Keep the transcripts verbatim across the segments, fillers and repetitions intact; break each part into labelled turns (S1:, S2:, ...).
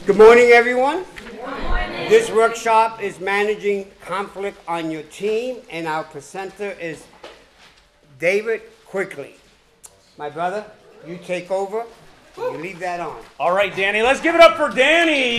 S1: Good morning, everyone. Good morning. This workshop is managing conflict on your team, and our presenter is David Quigley. My brother, you take over. You leave that on.
S2: All right, Danny. Let's give it up for Danny.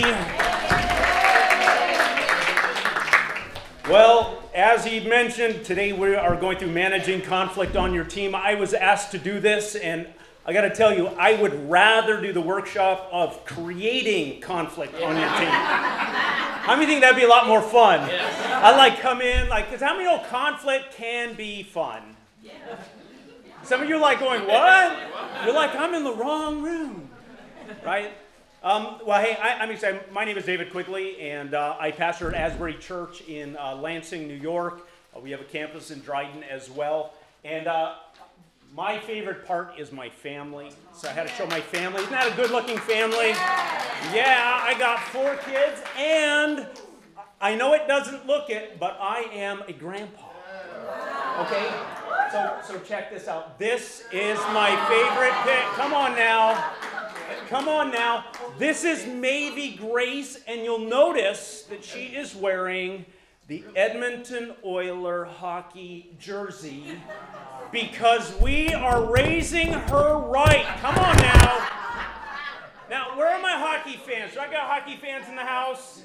S2: Well, as he mentioned, today we are going through managing conflict on your team. I was asked to do this, and I got to tell you, I would rather do the workshop of creating conflict on your team. How many think that'd be a lot more fun? Yes. I like come in, like, because how many know conflict can be fun? Yeah. Some of you are like going, what? You're like, I'm in the wrong room, right? Um, well, hey, I, I'm excited. My name is David Quigley, and uh, I pastor at Asbury Church in uh, Lansing, New York. Uh, we have a campus in Dryden as well, and uh, my favorite part is my family. So I had to show my family. Isn't that a good-looking family? Yeah, I got four kids, and I know it doesn't look it, but I am a grandpa. Okay? So, so check this out. This is my favorite pick. Come on now. Come on now. This is Mavie Grace, and you'll notice that she is wearing the Edmonton Oiler hockey jersey because we are raising her right. Come on now. Now, where are my hockey fans? Do I got hockey fans in the house?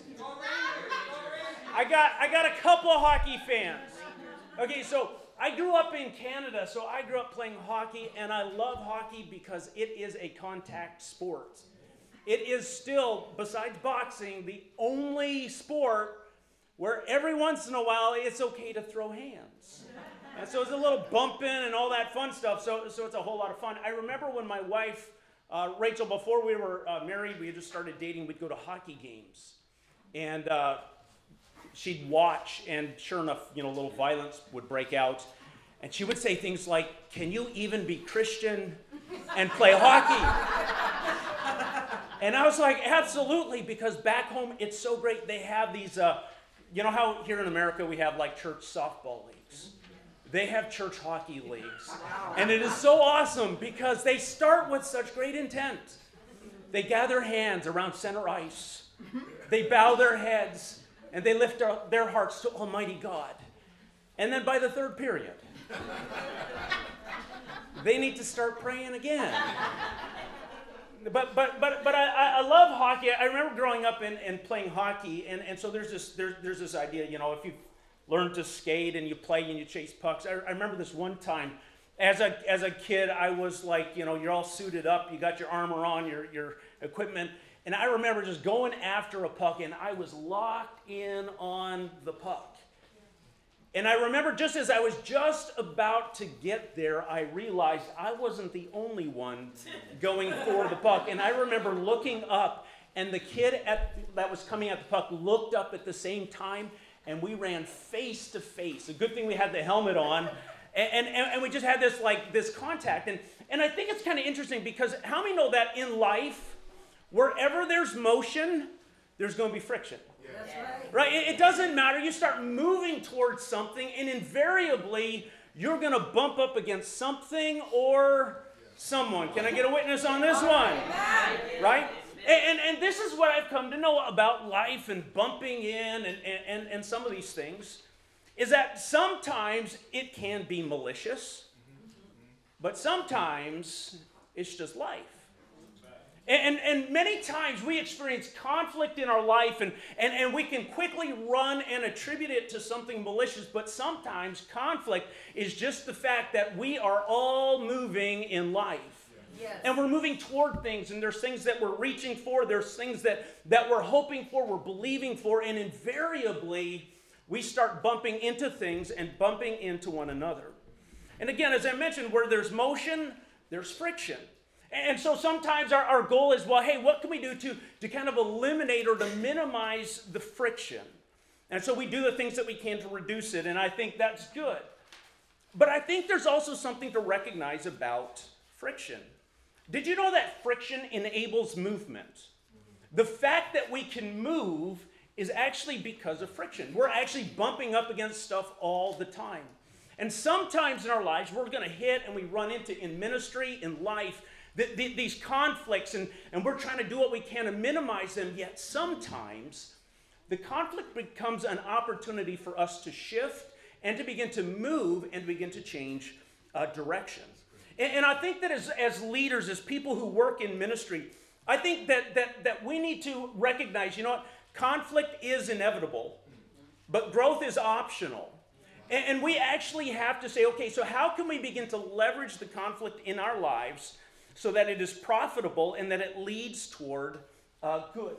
S2: I got I got a couple of hockey fans. Okay, so I grew up in Canada, so I grew up playing hockey, and I love hockey because it is a contact sport. It is still, besides boxing, the only sport where every once in a while it's okay to throw hands. And so it's a little bumping and all that fun stuff, so, so it's a whole lot of fun. I remember when my wife, uh, Rachel, before we were uh, married, we had just started dating, we'd go to hockey games. And uh, she'd watch, and sure enough, you know, a little violence would break out. And she would say things like, can you even be Christian and play hockey? And I was like, absolutely, because back home, it's so great. They have these, uh, you know how here in America we have like church softball leagues? They have church hockey leagues. And it is so awesome because they start with such great intent. They gather hands around center ice. They bow their heads. And they lift their hearts to Almighty God. And then by the third period, they need to start praying again. But but but but I, I love hockey. I remember growing up and, and playing hockey, and, and so there's this there's there's this idea, you know, if you learn to skate and you play and you chase pucks. I, I remember this one time, as a as a kid, I was like, you know, you're all suited up, you got your armor on, your your equipment. And I remember just going after a puck, and I was locked in on the puck. And I remember just as I was just about to get there, I realized I wasn't the only one going for the puck. And I remember looking up, and the kid at, that was coming at the puck looked up at the same time, and we ran face to face. A good thing we had the helmet on. And, and, and we just had this, like, this contact. And, and I think it's kind of interesting because how many know that in life, wherever there's motion, there's going to be friction.
S3: That's right.
S2: Right? It, it doesn't matter. You start moving towards something, and invariably, you're going to bump up against something or someone. Can I get a witness on this one? Right? And, and, and this is what I've come to know about life and bumping in and, and, and some of these things, is that sometimes it can be malicious, but sometimes it's just life. And, and many times we experience conflict in our life, and, and, and we can quickly run and attribute it to something malicious, but sometimes conflict is just the fact that we are all moving in life. Yes. And we're moving toward things, and there's things that we're reaching for, there's things that, that we're hoping for, we're believing for, and invariably we start bumping into things and bumping into one another. And again, as I mentioned, where there's motion, there's friction. And so sometimes our, our goal is, well, hey, what can we do to, to kind of eliminate or to minimize the friction? And so we do the things that we can to reduce it, and I think that's good. But I think there's also something to recognize about friction. Did you know that friction enables movement? The fact that we can move is actually because of friction. We're actually bumping up against stuff all the time. And sometimes in our lives, we're going to hit and we run into, in ministry, in life, The, the, these conflicts, and, and we're trying to do what we can to minimize them, yet sometimes the conflict becomes an opportunity for us to shift and to begin to move and begin to change uh, direction. And, and I think that as, as leaders, as people who work in ministry, I think that, that, that we need to recognize, you know what, conflict is inevitable, but growth is optional. And, and we actually have to say, okay, so how can we begin to leverage the conflict in our lives so that it is profitable and that it leads toward uh, good?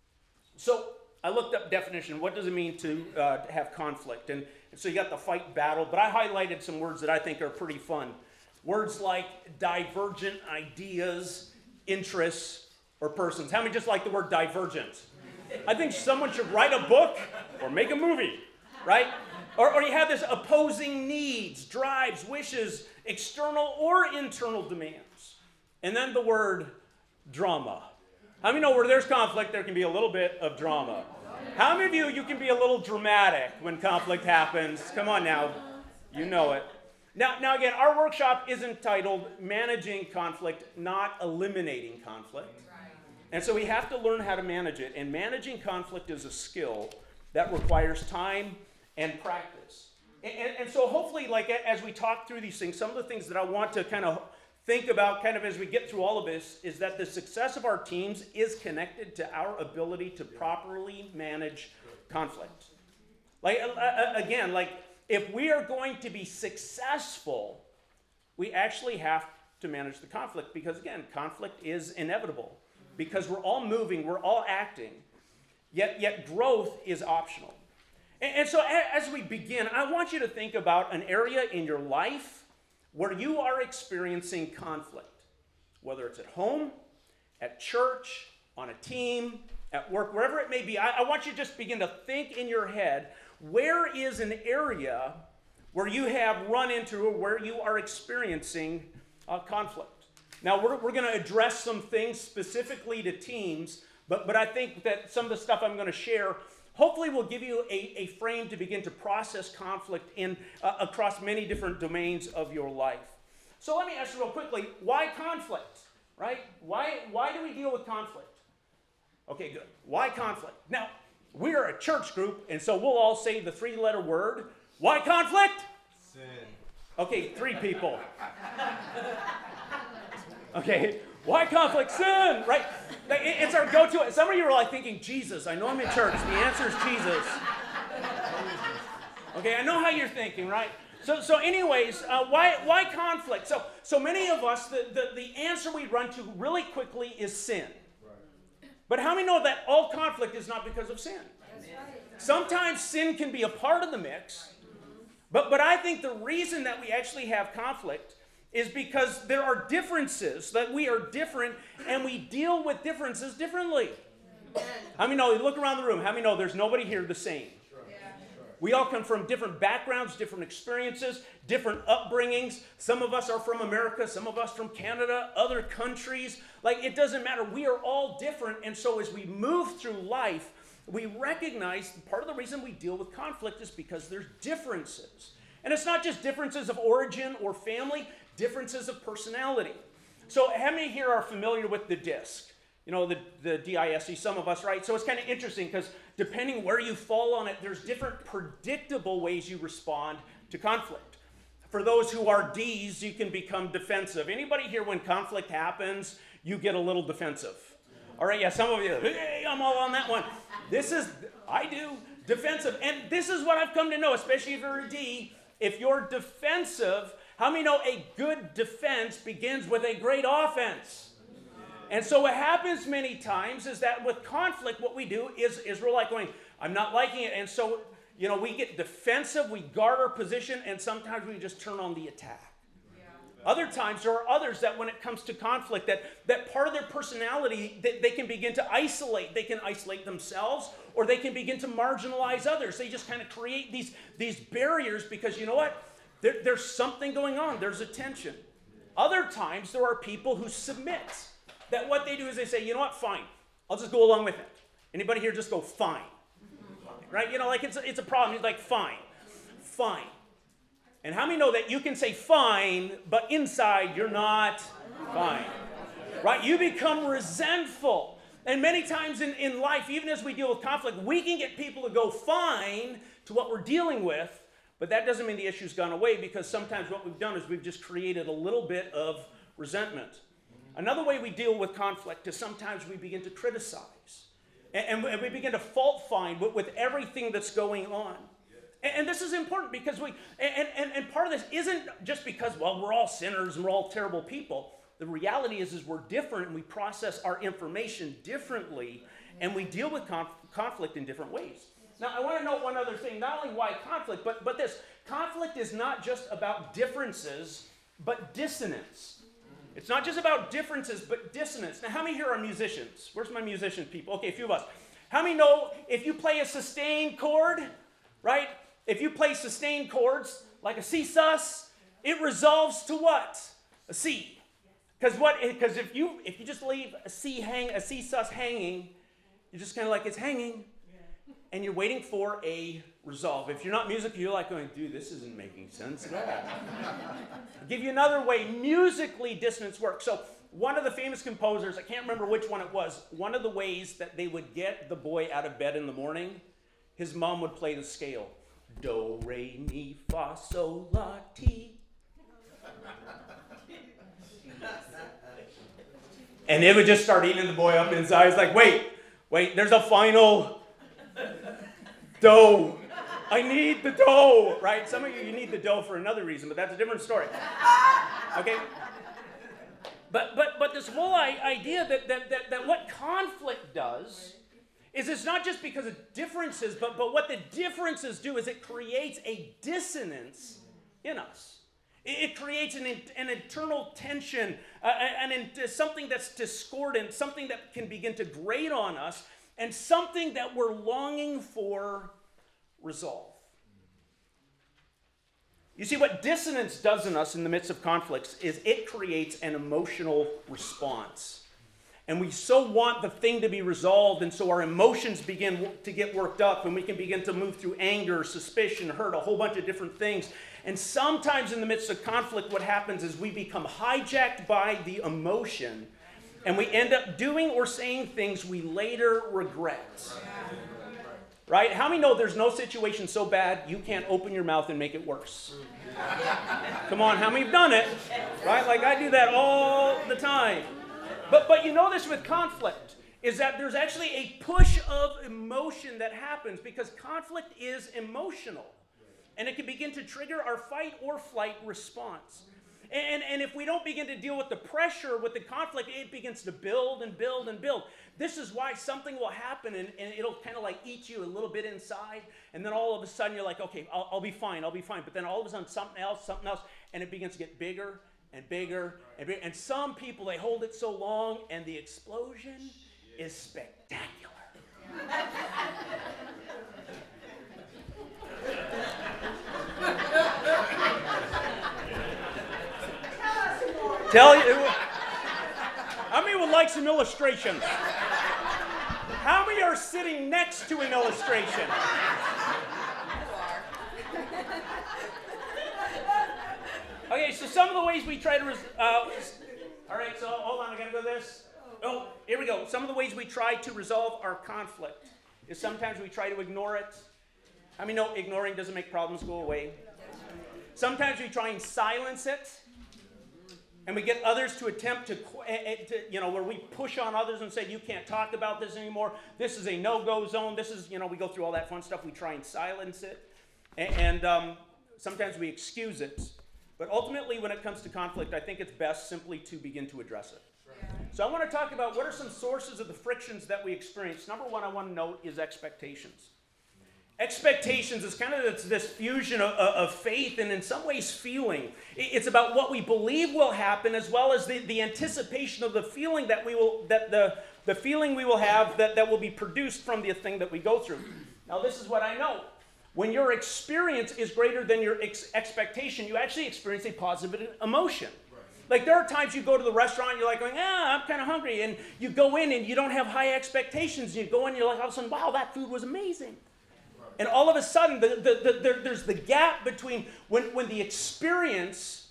S2: So I looked up definition. What does it mean to, uh, to have conflict? And, and so you got the fight battle, but I highlighted some words that I think are pretty fun. Words like divergent ideas, interests, or persons. How many just like the word divergent? I think someone should write a book or make a movie, right? Or, or you have this opposing needs, drives, wishes, external or internal demands. And then the word drama. How many know where there's conflict, there can be a little bit of drama? How many of you, you can be a little dramatic when conflict happens? Come on now, you know it. Now, now again, our workshop is entitled Managing Conflict, Not Eliminating Conflict. And so we have to learn how to manage it. And managing conflict is a skill that requires time and practice. And, and, and so hopefully, like as we talk through these things, some of the things that I want to kind of think about kind of as we get through all of this is that the success of our teams is connected to our ability to properly manage conflict. Like, uh, again, like if we are going to be successful, we actually have to manage the conflict because, again, conflict is inevitable because we're all moving, we're all acting, yet, yet growth is optional. And, and so as we begin, I want you to think about an area in your life where you are experiencing conflict, whether it's at home, at church, on a team, at work, wherever it may be. I, I want you to just begin to think in your head, where is an area where you have run into or where you are experiencing uh, conflict? Now, we're, we're going to address some things specifically to teams, but, but I think that some of the stuff I'm going to share hopefully will give you a, a frame to begin to process conflict in uh, across many different domains of your life. So let me ask you real quickly, why conflict, right? Why, why do we deal with conflict? Okay, good. Why conflict? Now, we are a church group, and so we'll all say the three-letter word. Why conflict?
S3: Sin.
S2: Okay, three people. Okay, why conflict? Sin, right? It's our go-to. Some of you are like thinking, Jesus, I know I'm in church. The answer is Jesus. Okay, I know how you're thinking, right? So, so anyways, uh, why, why conflict? So, so many of us, the, the, the answer we run to really quickly is sin. But how many know that all conflict is not because of sin? Sometimes sin can be a part of the mix, but, but I think the reason that we actually have conflict is because there are differences, that we are different, and we deal with differences differently. How many know, you look around the room, how many know there's nobody here the same? We all come from different backgrounds, different experiences, different upbringings. Some of us are from America, some of us from Canada, other countries. Like, it doesn't matter. We are all different, and so as we move through life, we recognize part of the reason we deal with conflict is because there's differences. And it's not just differences of origin or family, differences of personality. So how many here are familiar with the DISC? You know, the, the D I S C, some of us, right? So it's kind of interesting because depending where you fall on it, there's different predictable ways you respond to conflict. For those who are D's, you can become defensive. Anybody here, when conflict happens, you get a little defensive? All right, yeah, some of you, hey, I'm all on that one. This is, I do, defensive. And this is what I've come to know, especially if you're a D. If you're defensive, how many know a good defense begins with a great offense? And so what happens many times is that with conflict, what we do is, is we're like going, I'm not liking it. And so, you know, we get defensive, we guard our position, and sometimes we just turn on the attack. Yeah. Other times, there are others that when it comes to conflict, that, that part of their personality, that they can begin to isolate. They can isolate themselves, or they can begin to marginalize others. They just kind of create these, these barriers because, you know what? There, there's something going on. There's a tension. Other times, there are people who submit. That what they do is they say, you know what, fine. I'll just go along with it. Anybody here just go, fine. Right? You know, like it's a, it's a problem. He's like, fine. Fine. And how many know that you can say fine, but inside you're not fine? right? You become resentful. And many times in, in life, even as we deal with conflict, we can get people to go fine to what we're dealing with, but that doesn't mean the issue's gone away, because sometimes what we've done is we've just created a little bit of resentment. Another way we deal with conflict is sometimes we begin to criticize. And, and we begin to fault find with, with everything that's going on. And, and this is important because we, and, and, and part of this isn't just because, well, we're all sinners and we're all terrible people. The reality is, is we're different, and we process our information differently, and we deal with conf- conflict in different ways. Now, I want to note one other thing, not only why conflict, but, but this. Conflict is not just about differences, but dissonance. It's not just about differences, but dissonance. Now, how many here are musicians? Where's my musician people? Okay, a few of us. How many know if you play a sustained chord, right? If you play sustained chords, like a C sus, it resolves to what? A C. Because what? Because if you if you just leave a C hang a C sus hanging, you're just kind of like it's hanging, and you're waiting for a resolve. If you're not musical, you're like going, dude, this isn't making sense at all. I'll give you another way musically dissonance works. So one of the famous composers, I can't remember which one it was, one of the ways that they would get the boy out of bed in the morning, his mom would play the scale. Do, re, mi, fa, sol, la, ti. And it would just start eating the boy up in his eyes like, wait, wait, there's a final do. I need the dough, right? Some of you, you need the dough for another reason, but that's a different story. Okay? But but but this whole idea that, that, that, that what conflict does is it's not just because of differences, but, but what the differences do is it creates a dissonance in us. It, it creates an, an internal tension, uh, an, something that's discordant, something that can begin to grate on us, and something that we're longing for resolve. You see, what dissonance does in us in the midst of conflicts is it creates an emotional response. And we so want the thing to be resolved, and so our emotions begin to get worked up, and we can begin to move through anger, suspicion, hurt, a whole bunch of different things. And sometimes in the midst of conflict, what happens is we become hijacked by the emotion, and we end up doing or saying things we later regret. Right? How many know there's no situation so bad you can't open your mouth and make it worse? Come on, how many have done it? Right? Like I do that all the time. But but you know this with conflict, is that there's actually a push of emotion that happens because conflict is emotional. And it can begin to trigger our fight or flight response. And, and if we don't begin to deal with the pressure, with the conflict, it begins to build and build and build. This is why something will happen and, and it'll kind of like eat you a little bit inside. And then all of a sudden you're like, okay, I'll, I'll be fine, I'll be fine. But then all of a sudden something else, something else, and it begins to get bigger and bigger and bigger. And some people, they hold it so long and the explosion is spectacular. Tell you, how many would like some illustrations? How many are sitting next to an illustration? Okay, so some of the ways we try to, res- uh, all right, so hold on, I gotta go this. Oh, here we go. Some of the ways we try to resolve our conflict is sometimes we try to ignore it. I mean, no, ignoring doesn't make problems go away. Sometimes we try and silence it. And we get others to attempt to, to, you know, where we push on others and say, you can't talk about this anymore. This is a no-go zone. This is, you know, we go through all that fun stuff. We try and silence it. And, and um, sometimes we excuse it. But ultimately, when it comes to conflict, I think it's best simply to begin to address it. Right. So I want to talk about what are some sources of the frictions that we experience. Number one I want to note is expectations. Expectations is kind of this, this fusion of, of faith and in some ways feeling. It's about what we believe will happen as well as the, the anticipation of the feeling that we will, that the, the feeling we will have that, that will be produced from the thing that we go through. Now this is what I know. When your experience is greater than your ex- expectation, you actually experience a positive emotion. Like there are times you go to the restaurant and you're like going, ah, I'm kind of hungry. And you go in and you don't have high expectations. You go in and you're like all of a sudden, wow, that food was amazing. And all of a sudden, the, the, the, the, there's the gap between when, when the experience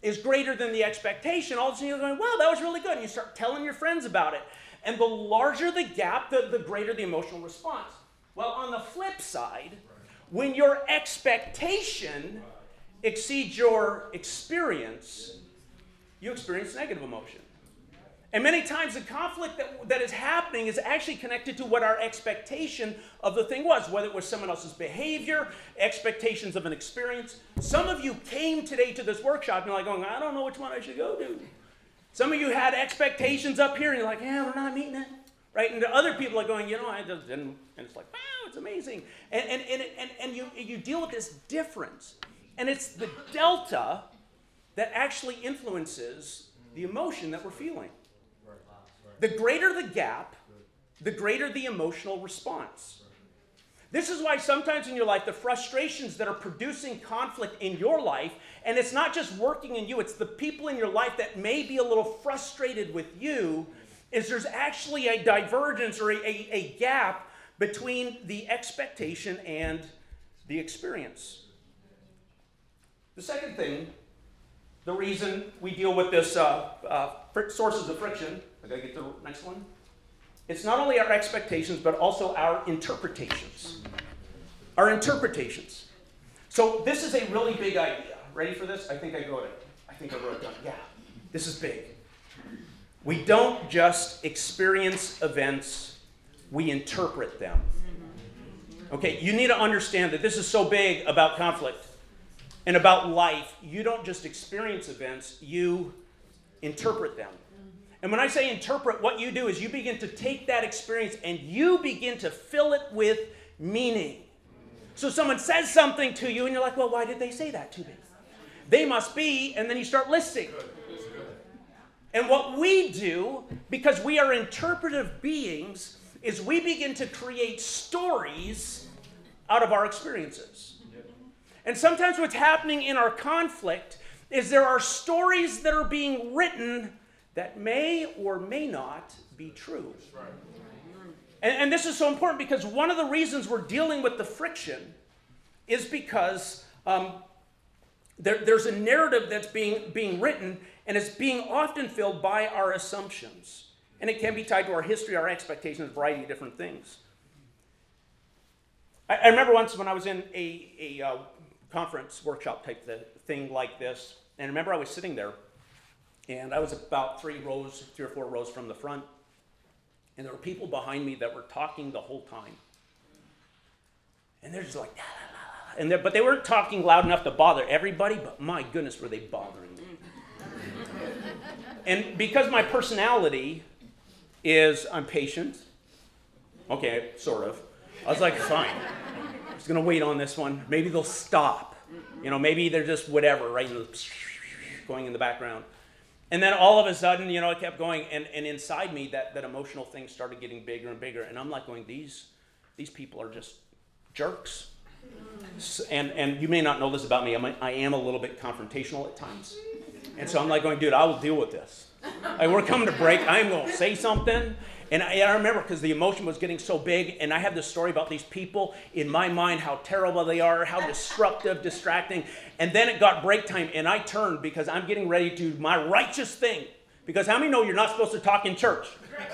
S2: is greater than the expectation, all of a sudden you're going, wow, that was really good. And you start telling your friends about it. And the larger the gap, the, the greater the emotional response. Well, on the flip side, when your expectation exceeds your experience, you experience negative emotion. And many times the conflict that, that is happening is actually connected to what our expectation of the thing was, whether it was someone else's behavior, expectations of an experience. Some of you came today to this workshop and you're like going, I don't know which one I should go to. Some of you had expectations up here and you're like, yeah, we're not meeting it. Right? And the other people are going, you know, I just didn't, and it's like, wow, it's amazing. And, and, and, and, and you, you deal with this difference. And it's the delta that actually influences the emotion that we're feeling. The greater the gap, the greater the emotional response. This is why sometimes in your life, the frustrations that are producing conflict in your life, and it's not just working in you, it's the people in your life that may be a little frustrated with you, is there's actually a divergence or a, a, a gap between the expectation and the experience. The second thing, the reason we deal with this uh, uh, fr- sources of friction, I gotta get to the next one. It's not only our expectations, but also our interpretations. Our interpretations. So this is a really big idea. Ready for this? I think I wrote it. I think I wrote it down. Yeah, this is big. We don't just experience events, we interpret them. Okay, you need to understand that this is so big about conflict and about life. You don't just experience events, you interpret them. And when I say interpret, what you do is you begin to take that experience and you begin to fill it with meaning. So someone says something to you and you're like, well, why did they say that to me? They must be, and then you start listing. And what we do, because we are interpretive beings, is we begin to create stories out of our experiences. And sometimes what's happening in our conflict is there are stories that are being written that may or may not be true. And, and this is so important because one of the reasons we're dealing with the friction is because um, there, there's a narrative that's being, being written, and it's being often filled by our assumptions. And it can be tied to our history, our expectations, a variety of different things. I, I remember once when I was in a, a uh, conference, workshop type thing like this, and I remember I was sitting there, and I was about three rows, three or four rows from the front, and there were people behind me that were talking the whole time. And they're just like, la, la, la, and they're, but they weren't talking loud enough to bother everybody, but my goodness, were they bothering me. And because my personality is I'm patient, okay, sort of, I was like, fine, I'm just going to wait on this one. Maybe they'll stop. You know, maybe they're just whatever, right, going in the background. And then all of a sudden, you know, it kept going, and, and inside me, that, that emotional thing started getting bigger and bigger, and I'm like going, these these people are just jerks. And and you may not know this about me, I'm a, I am a little bit confrontational at times. And so I'm like going, dude, I will deal with this. Like, we're coming to break, I'm going to say something. And I, I remember because the emotion was getting so big, and I have this story about these people in my mind, how terrible they are, how disruptive, distracting. And then it got break time, and I turned because I'm getting ready to do my righteous thing. Because how many know you're not supposed to talk in church?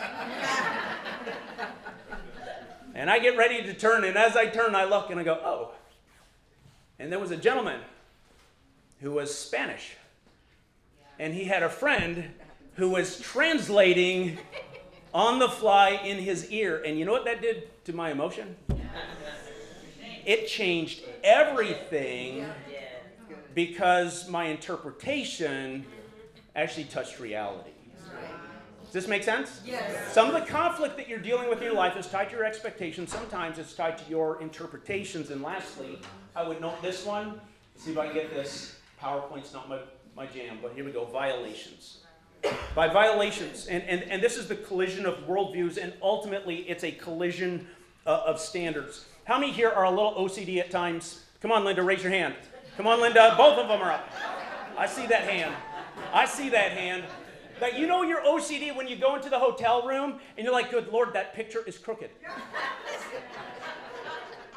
S2: And I get ready to turn, and as I turn, I look, and I go, oh. And there was a gentleman who was Spanish. And he had a friend who was translating on the fly in his ear. And you know what that did to my emotion? It changed everything because my interpretation actually touched reality. Does this make sense? Yes. Some of the conflict that you're dealing with in your life is tied to your expectations. Sometimes it's tied to your interpretations. And lastly, I would note this one. See if I can get this. PowerPoint's not my, my jam, but here we go. Violations. By violations. And, and, and this is the collision of worldviews, and ultimately it's a collision uh, of standards. How many here are a little O C D at times? Come on, Linda, raise your hand. Come on, Linda. Both of them are up. I see that hand. I see that hand. Like, you know you're O C D when you go into the hotel room and you're like, good Lord, that picture is crooked.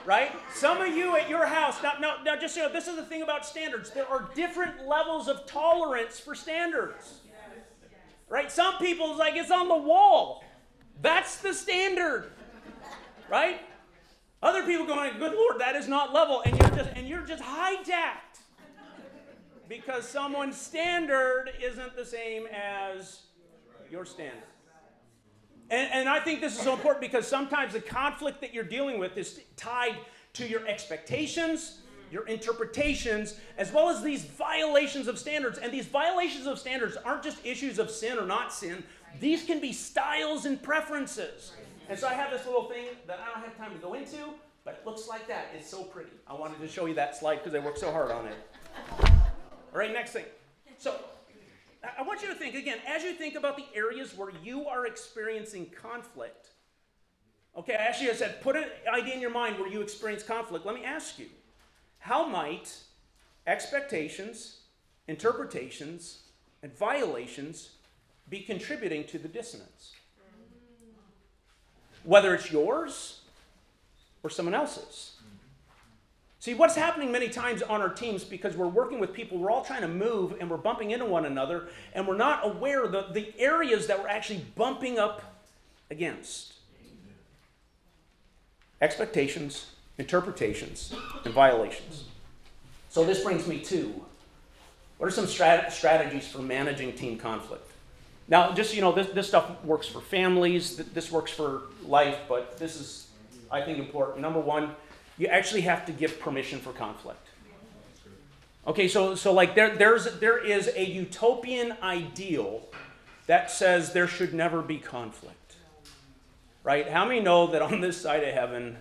S2: Right? Some of you at your house, now, now, now just so you know, this is the thing about standards. There are different levels of tolerance for standards. Right? Some people's like, it's on the wall. That's the standard. Right? Other people going, good Lord, that is not level. And you're just, and you're just hijacked. Because someone's standard isn't the same as your standard. And, and I think this is so important because sometimes the conflict that you're dealing with is tied to your expectations, your interpretations, as well as these violations of standards. And these violations of standards aren't just issues of sin or not sin. These can be styles and preferences. And so I have this little thing that I don't have time to go into, but it looks like that. It's so pretty. I wanted to show you that slide because I worked so hard on it. All right, next thing. So I want you to think, again, as you think about the areas where you are experiencing conflict. Okay, I actually I said, put an idea in your mind where you experience conflict. Let me ask you, how might expectations, interpretations, and violations be contributing to the dissonance? Whether it's yours or someone else's. See, what's happening many times on our teams, because we're working with people, we're all trying to move and we're bumping into one another, and we're not aware of the, the areas that we're actually bumping up against. Expectations, interpretations, and violations. So this brings me to, what are some strat- strategies for managing team conflict? Now, just so you know, this, this stuff works for families, this works for life, but this is, I think, important. Number one, you actually have to give permission for conflict. Okay, so so like there there's there is a utopian ideal that says there should never be conflict. Right? How many know that on this side of heaven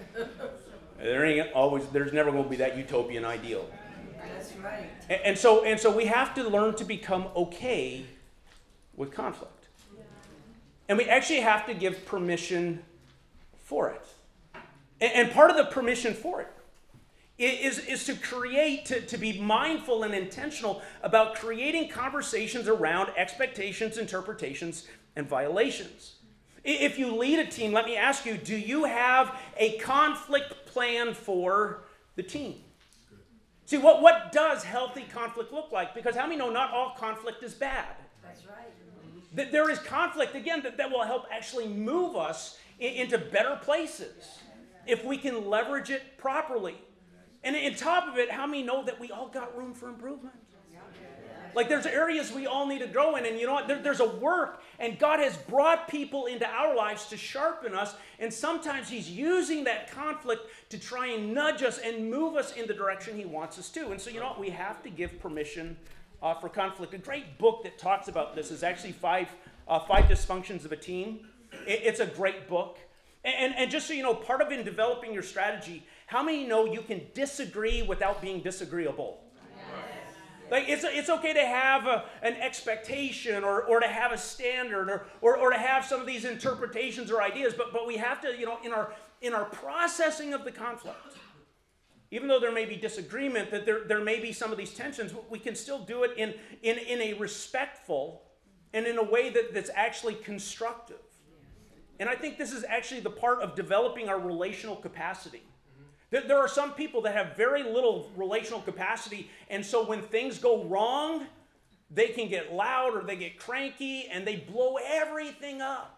S2: there ain't always there's never going to be that utopian ideal?
S3: That's right.
S2: And, and so and so we have to learn to become okay with conflict. And we actually have to give permission for it. And part of the permission for it is, is to create, to, to be mindful and intentional about creating conversations around expectations, interpretations, and violations. If you lead a team, let me ask you, do you have a conflict plan for the team? See, what, what does healthy conflict look like? Because how many know not all conflict is bad?
S3: That's right.
S2: That there is conflict, again, that, that will help actually move us in, into better places if we can leverage it properly. And on top of it, how many know that we all got room for improvement? Like there's areas we all need to grow in, and you know what? There, there's a work, and God has brought people into our lives to sharpen us, and sometimes He's using that conflict to try and nudge us and move us in the direction He wants us to. And so you know what? We have to give permission uh, for conflict. A great book that talks about this is actually Five, uh, Five Dysfunctions of a Team. It, it's a great book. And, and just so you know, part of in developing your strategy, how many know you can disagree without being disagreeable? Yes. Like it's, it's okay to have a, an expectation or, or to have a standard or, or, or to have some of these interpretations or ideas, but, but we have to, you know, in our, in our processing of the conflict, even though there may be disagreement, that there, there may be some of these tensions, we can still do it in, in, in a respectful and in a way that, that's actually constructive. And I think this is actually the part of developing our relational capacity. There, there are some people that have very little relational capacity, and so when things go wrong, they can get loud or they get cranky and they blow everything up.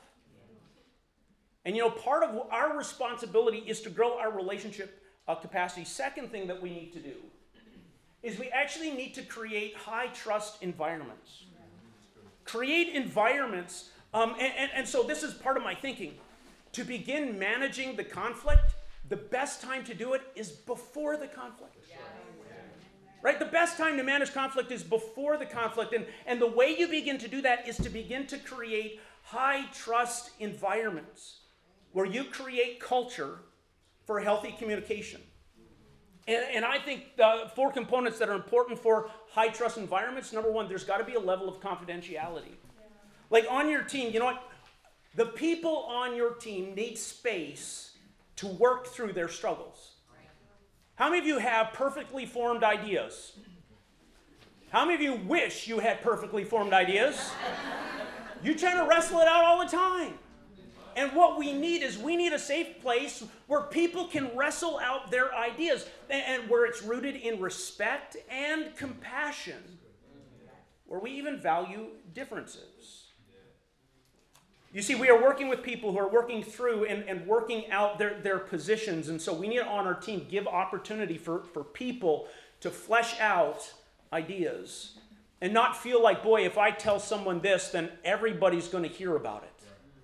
S2: And you know, part of our responsibility is to grow our relationship uh, capacity. Second thing that we need to do is we actually need to create high trust environments. Create environments Um, and, and, and so this is part of my thinking. To begin managing the conflict, the best time to do it is before the conflict. Yeah. Right? The best time to manage conflict is before the conflict. And, and the way you begin to do that is to begin to create high trust environments where you create culture for healthy communication. And, and I think the four components that are important for high trust environments, number one, there's got to be a level of confidentiality. Like on your team, you know what? The people on your team need space to work through their struggles. How many of you have perfectly formed ideas? How many of you wish you had perfectly formed ideas? You're trying to wrestle it out all the time. And what we need is we need a safe place where people can wrestle out their ideas and where it's rooted in respect and compassion, where we even value differences. You see, we are working with people who are working through and, and working out their, their positions. And so we need to, on our team, give opportunity for, for people to flesh out ideas and not feel like, boy, if I tell someone this, then everybody's going to hear about it.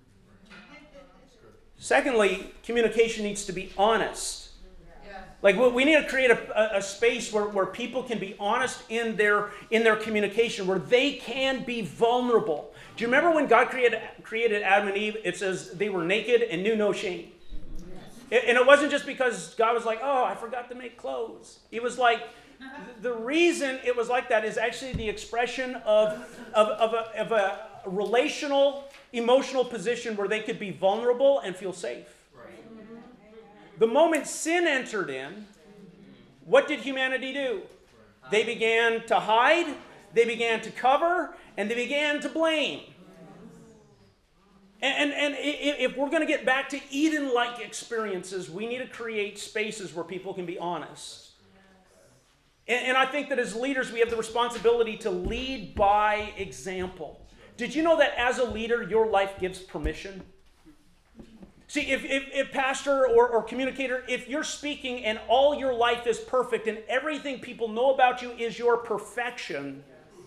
S2: Secondly, communication needs to be honest. Like we need to create a, a space where, where people can be honest in their in their communication, where they can be vulnerable. Do you remember when God created created Adam and Eve? It says they were naked and knew no shame. It, and it wasn't just because God was like, oh, I forgot to make clothes. It was like, the reason it was like that is actually the expression of, of, of, a, of a relational, emotional position where they could be vulnerable and feel safe. The moment sin entered in, what did humanity do? They began to hide, they began to cover, and they began to blame. And, and, and if we're going to get back to Eden-like experiences, we need to create spaces where people can be honest. And, and I think that as leaders, we have the responsibility to lead by example. Did you know that as a leader, your life gives permission? See, if, if, if pastor or, or communicator, if you're speaking and all your life is perfect and everything people know about you is your perfection,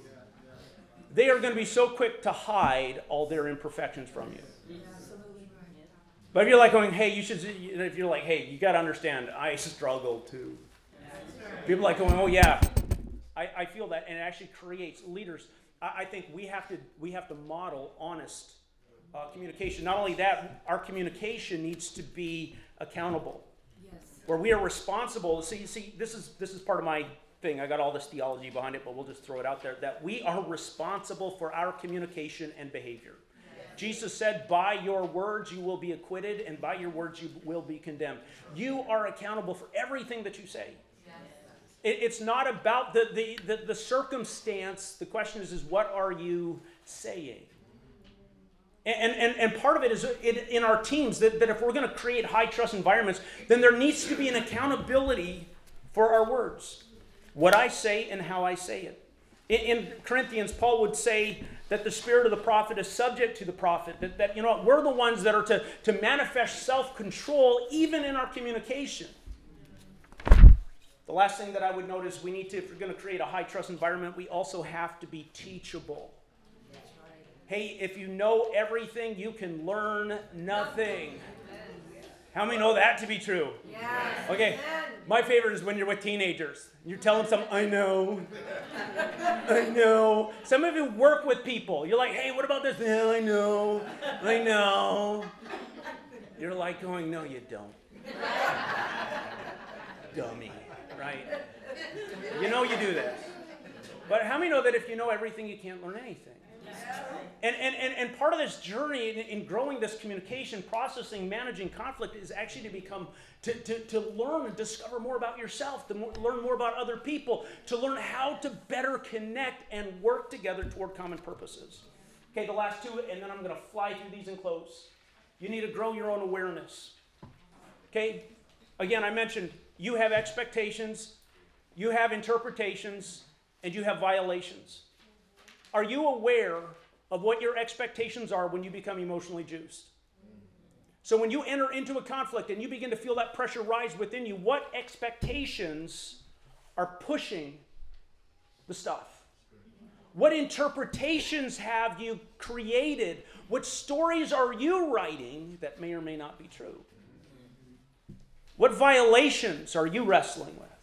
S2: they are going to be so quick to hide all their imperfections from you. But if you're like going, hey, you should, if you're like, hey, you got to understand, I struggle too. People are like going, oh yeah, I, I feel that, and it actually creates leaders. I, I think we have to we have to model honest Uh, communication. Not only that, our communication needs to be accountable. Yes. Where we are responsible. See, see, this is this is part of my thing. I got all this theology behind it, but we'll just throw it out there. That we are responsible for our communication and behavior. Yes. Jesus said, by your words you will be acquitted, and by your words you will be condemned. You are accountable for everything that you say. Yes. It, it's not about the, the, the, the circumstance. The question is, is what are you saying? And, and, and part of it is in our teams that, that if we're going to create high trust environments, then there needs to be an accountability for our words. What I say and how I say it. In, in Corinthians, Paul would say that the spirit of the prophet is subject to the prophet. That, that you know, we're the ones that are to, to manifest self-control even in our communication. The last thing that I would note is we need to, if we're going to create a high trust environment, we also have to be teachable. Hey, if you know everything, you can learn nothing. How many know that to be true? Yes. Okay, my favorite is when you're with teenagers. You tell them something, I know. I know. Some of you work with people. You're like, hey, what about this? Yeah, I know. I know. You're like going, no, you don't. Dummy, right? You know you do this. But how many know that if you know everything, you can't learn anything? And, and, and, and part of this journey in, in growing this communication, processing, managing conflict is actually to become, to, to, to learn and discover more about yourself, to more, learn more about other people, to learn how to better connect and work together toward common purposes. Okay, the last two, and then I'm going to fly through these and close. You need to grow your own awareness. Okay, again, I mentioned you have expectations, you have interpretations, and you have violations. Are you aware of what your expectations are when you become emotionally juiced? So when you enter into a conflict and you begin to feel that pressure rise within you, what expectations are pushing the stuff? What interpretations have you created? What stories are you writing that may or may not be true? What violations are you wrestling with?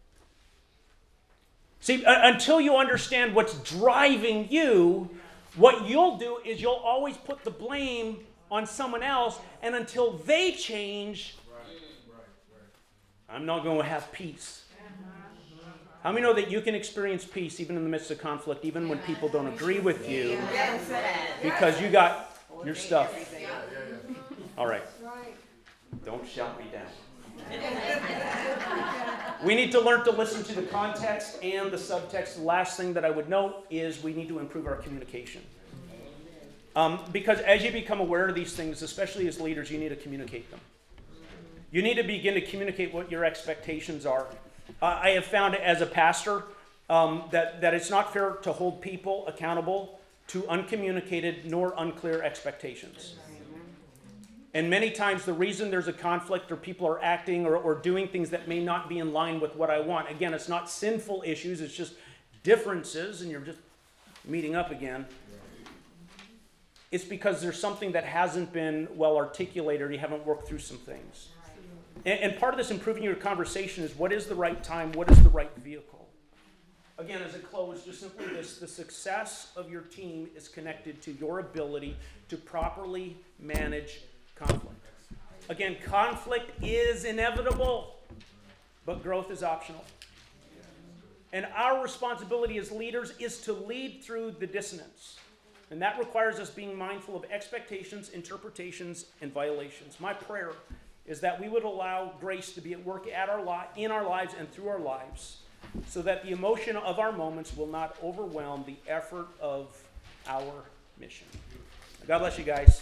S2: See, uh, until you understand what's driving you, what you'll do is you'll always put the blame on someone else, and until they change, right, right, right. I'm not going to have peace. How many know that you can experience peace even in the midst of conflict, even when people don't agree with you, because you got your stuff? All right. Don't shout me down. We need to learn to listen to the context and the subtext. The last thing that I would note is we need to improve our communication. Um, because as you become aware of these things, especially as leaders, you need to communicate them. You need to begin to communicate what your expectations are. Uh, I have found as a pastor um, that, that it's not fair to hold people accountable to uncommunicated nor unclear expectations. And many times the reason there's a conflict or people are acting or, or doing things that may not be in line with what I want. Again, it's not sinful issues, it's just differences and you're just meeting up again. It's because there's something that hasn't been well articulated or you haven't worked through some things. And, and part of this improving your conversation is what is the right time, what is the right vehicle? Again, as a close, just simply this, the success of your team is connected to your ability to properly manage conflict. Again, conflict is inevitable, but growth is optional. And our responsibility as leaders is to lead through the dissonance. And that requires us being mindful of expectations, interpretations, and violations. My prayer is that we would allow grace to be at work at our li- in our lives and through our lives, so that the emotion of our moments will not overwhelm the effort of our mission. God bless you guys.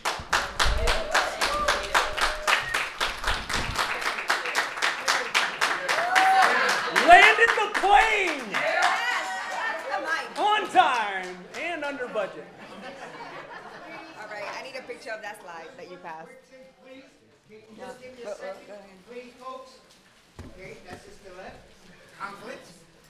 S2: Landed the plane on time and under budget.
S4: All right, I need a picture of that slide that you passed.
S1: Please, can you
S4: Yeah.
S1: just give me
S4: Go-
S1: a
S4: go-
S1: second,
S4: go ahead.
S1: please, folks? Okay, that's just the left. Conflict.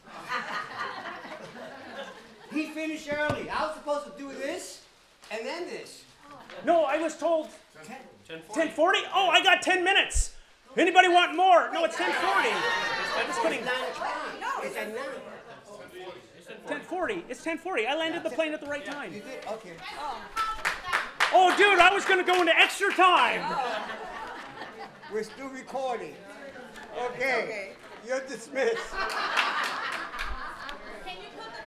S1: He finished early. I was supposed to do this and then this.
S2: No, I was told
S1: Ten.
S2: ten forty. Oh, I got ten minutes. Anybody want more? No, it's ten forty. I'm just kidding.
S1: It's nine o'clock. No, it's at nine.
S2: ten forty. It's ten forty. I landed the plane at the right time.
S1: You did? Okay.
S2: Oh, dude, I was going to go into extra time.
S1: We're still recording. Okay.
S4: Okay.
S1: You're dismissed.